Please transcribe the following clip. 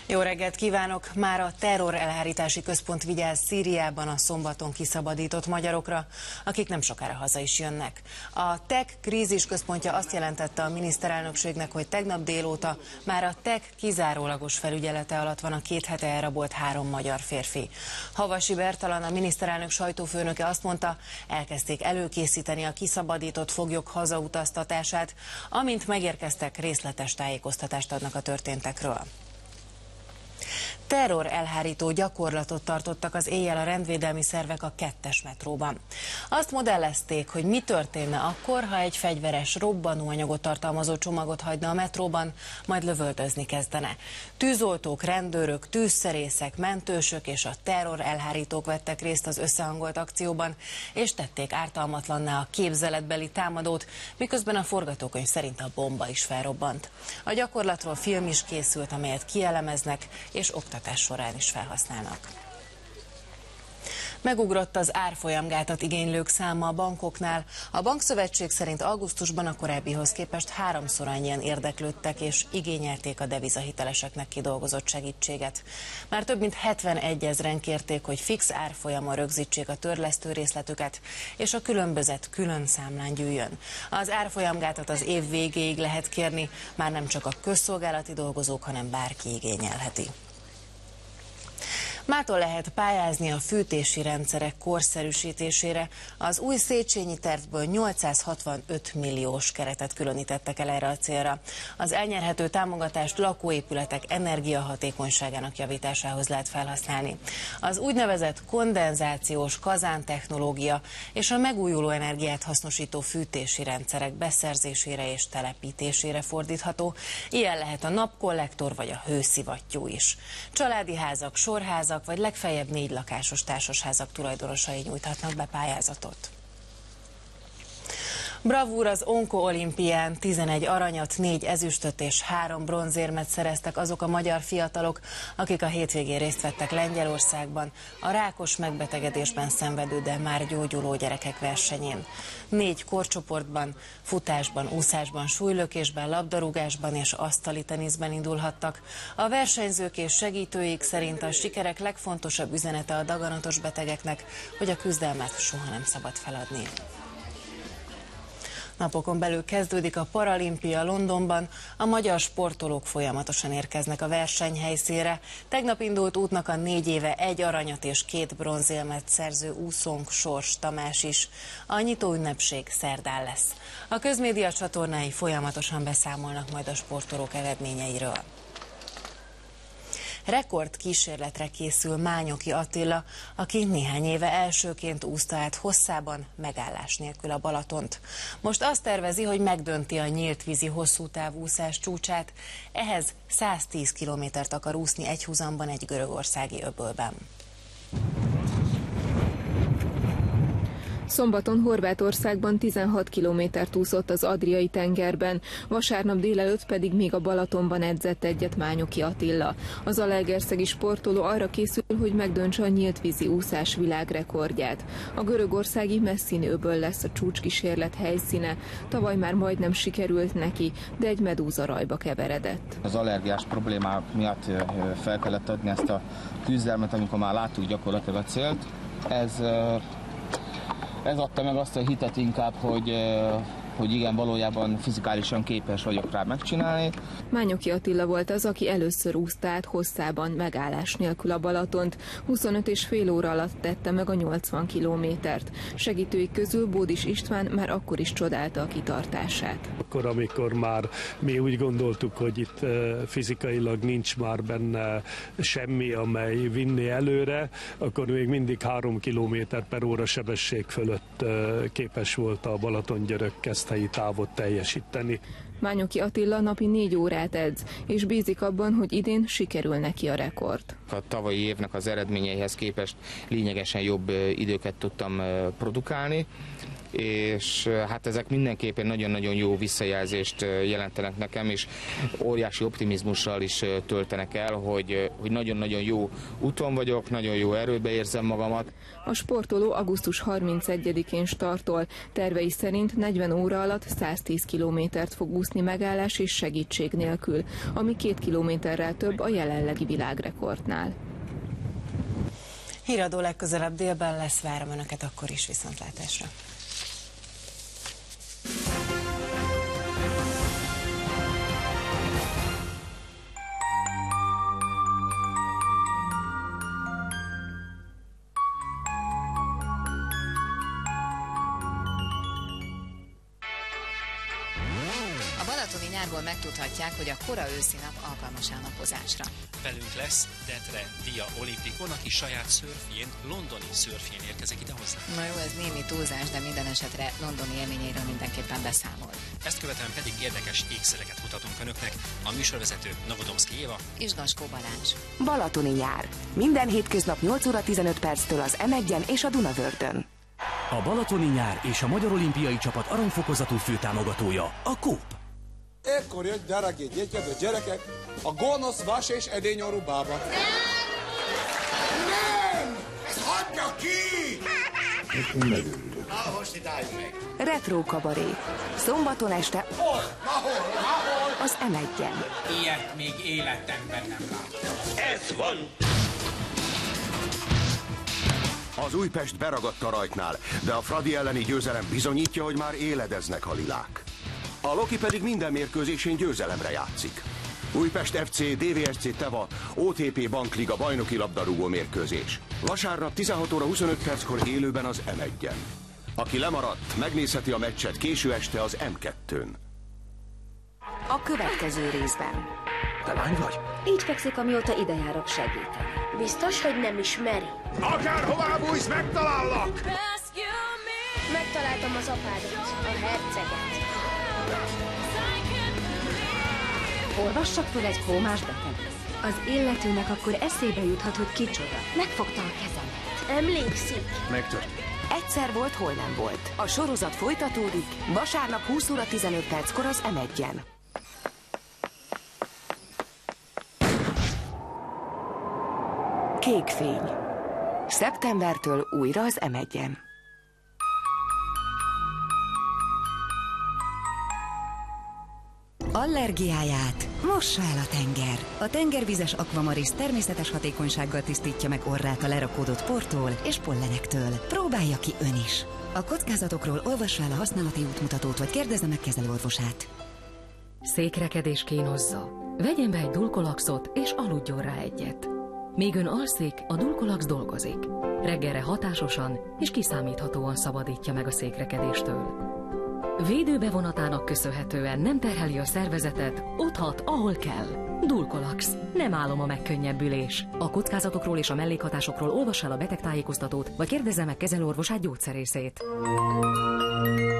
Jó reggelt kívánok! Már a terrorelhárítási központ vigyáz Szíriában a szombaton kiszabadított magyarokra, akik nem sokára haza is jönnek. A TEK krízis központja azt jelentette a miniszterelnökségnek, hogy tegnap délóta már a TEK kizárólagos felügyelete alatt van a 2 hete elrabolt 3 magyar férfi. Havasi Bertalan, a miniszterelnök sajtófőnöke azt mondta, elkezdték előkészíteni a kiszabadított foglyok hazautaztatását, amint megérkeztek, részletes tájékoztatást adnak a történtekről. Terrorelhárító gyakorlatot tartottak az éjjel a rendvédelmi szervek a 2-es metróban. Azt modellezték, hogy mi történne akkor, ha egy fegyveres robbanóanyagot tartalmazó csomagot hagyna a metróban, majd lövöldözni kezdene. Tűzoltók, rendőrök, tűzszerészek, mentősök és a terrorelhárítók vettek részt az összehangolt akcióban, és tették ártalmatlanná a képzeletbeli támadót, miközben a forgatókönyv szerint a bomba is felrobbant. A gyakorlatról film is készült, amelyet kielemeznek és oktatás során is felhasználnak. Megugrott az árfolyamgátat igénylők száma a bankoknál. A bankszövetség szerint augusztusban a korábbihoz képest 3-szor annyian érdeklődtek és igényelték a devizahiteleseknek kidolgozott segítséget. Már több mint 71 000-en kérték, hogy fix árfolyamon rögzítsék a törlesztő részletüket, és a különbözet külön számlán gyűjjön. Az árfolyamgátat az év végéig lehet kérni, már nem csak a közszolgálati dolgozók, hanem bárki igényelheti. Mától lehet pályázni a fűtési rendszerek korszerűsítésére. Az új Széchenyi tervből 865 milliós keretet különítettek el erre a célra. Az elnyerhető támogatást lakóépületek energiahatékonyságának javításához lehet felhasználni. Az úgynevezett kondenzációs kazántechnológia és a megújuló energiát hasznosító fűtési rendszerek beszerzésére és telepítésére fordítható. Ilyen lehet a napkollektor vagy a hőszivattyú is. Családi házak, sorházak vagy legfeljebb 4 lakásos társasházak tulajdonosai nyújthatnak be pályázatot. Bravúr az Onko-olimpián, 11 aranyat, 4 ezüstöt és 3 bronzérmet szereztek azok a magyar fiatalok, akik a hétvégén részt vettek Lengyelországban a rákos megbetegedésben szenvedő, de már gyógyuló gyerekek versenyén. 4 korcsoportban, futásban, úszásban, súlylökésben, labdarúgásban és asztali teniszben indulhattak. A versenyzők és segítőik szerint a sikerek legfontosabb üzenete a daganatos betegeknek, hogy a küzdelmet soha nem szabad feladni. Napokon belül kezdődik a paralimpia Londonban, a magyar sportolók folyamatosan érkeznek a versenyhelyszínre. Tegnap indult útnak a 4 éve 1 aranyat és 2 bronzérmet szerző úszónk Sors Tamás is. A nyitóünnepség szerdán lesz. A közmédia csatornái folyamatosan beszámolnak majd a sportolók eredményeiről. Rekord kísérletre készül Mányoki Attila, aki néhány éve elsőként úszta át hosszában, megállás nélkül a Balatont. Most azt tervezi, hogy megdönti a nyíltvízi hosszútávú úszás csúcsát, ehhez 110 kilométert akar úszni egyhuzamban egy görögországi öbölben. Szombaton Horvátországban 16 kilométert úszott az Adriai tengerben, vasárnap délelőtt pedig még a Balatonban edzett egyet Mányoki Attila. Az zalaegerszegi sportoló arra készül, hogy megdöntse a nyíltvízi úszás világrekordját. A görögországi Messini-öböl lesz a csúcskísérlet helyszíne. Tavaly már majdnem sikerült neki, de egy medúza rajba keveredett. Az allergiás problémák miatt fel kellett adni ezt a küzdelmet, amikor már láttuk gyakorlatilag a célt. Ez adta meg azt a hitet inkább, hogy igen, valójában fizikálisan képes vagyok rá megcsinálni. Mányoki Attila volt az, aki először úszta át hosszában, megállás nélkül a Balatont. 25,5 óra alatt tette meg a 80 kilométert. Segítőik közül Bódis István már akkor is csodálta a kitartását. Akkor, amikor már mi úgy gondoltuk, hogy itt fizikailag nincs már benne semmi, amely vinni előre, akkor még mindig 3 km/h sebesség fölött képes volt a Balaton-Györök keszthelyi távot teljesíteni. Mányoki Attila napi 4 órát edz, és bízik abban, hogy idén sikerül neki a rekord. A tavalyi évnek az eredményeihez képest lényegesen jobb időket tudtam produkálni, és hát ezek mindenképpen nagyon-nagyon jó visszajelzést jelentenek nekem, és óriási optimizmussal is töltenek el, hogy nagyon-nagyon jó úton vagyok, nagyon jó erőbe érzem magamat. A sportoló augusztus 31-én startol. Tervei szerint 40 óra alatt 110 kilométert fog úszni megállás és segítség nélkül, ami 2 kilométerrel több a jelenlegi világrekordnál. Híradó legközelebb délben lesz, várom Önöket akkor is, viszontlátásra. Balatoni nyárból megtudhatják, hogy a kora őszi nap alkalmas a napozásra. Velünk lesz Detre Dia Olimpikon, aki saját szörfjén, londoni szörfjén érkezik ide hozzá. Na jó, ez némi túlzás, de minden esetre londoni élményéről mindenképpen beszámol. Ezt követően pedig érdekes ékszereket mutatunk önöknek. A műsorvezető Novodomszki Éva és Gaskó Balázs. Balatoni nyár. Minden hétköznap 8 óra 15 perctől az M1-en és a Dunavördön. A Balatoni nyár és a Magyar Olimpiai Csapat aranyfokozatú főtámogatója a Coop. Ekkor jött, drági gyereket, gyerekek, a gonosz vas és edényorú bába. Nem! Ezt hagyja ki! Most itt álljunk meg. Retro kabaré. Szombaton este Hol? az M1-en. Ilyet még életemben nem láttam. Ez van! Az Újpest beragadt a rajtnál, de a Fradi elleni győzelem bizonyítja, hogy már éledeznek a lilák. A Loki pedig minden mérkőzésén győzelemre játszik. Újpest FC, DVSC Teva, OTP Bankliga bajnoki labdarúgó mérkőzés. Vasárnap 16 óra 25 perckor élőben az M1-en. Aki lemaradt, megnézheti a meccset késő este az M2-n. A következő részben. Te lány vagy? Így fekszik, amióta ide járok segíteni. Biztos, hogy nem ismeri? Akárhová bújsz, megtalállak! Megtaláltam az apádat, a herceget. Olvassak fel egy kómás beteget. Az illetőnek akkor eszébe juthat, hogy kicsoda. Megfogta a kezemet. Emlékszik? Megtörtént. Egyszer volt, hol nem volt. A sorozat folytatódik, vasárnap 20 óra 15 perckor az M1-en. Kék fény. Szeptembertől újra az M1-en. Allergiáját mossa el a tenger. A tengervizes Aquamaris természetes hatékonysággal tisztítja meg orrát a lerakódott portól és pollenektől. Próbálja ki ön is. A kockázatokról olvassa el a használati útmutatót, vagy kérdezze meg kezelőorvosát. Székrekedés kínozza. Vegyen be egy Dulcolaxot és aludjon rá egyet. Míg ön alszik, a Dulcolax dolgozik. Reggelre hatásosan és kiszámíthatóan szabadítja meg a székrekedéstől. Védőbevonatának köszönhetően nem terheli a szervezetet, ott hat, ahol kell. Dulcolax. Nem álom a megkönnyebbülés. A kockázatokról és a mellékhatásokról olvassa el a betegtájékoztatót, vagy kérdezze meg kezelőorvosát, gyógyszerészét.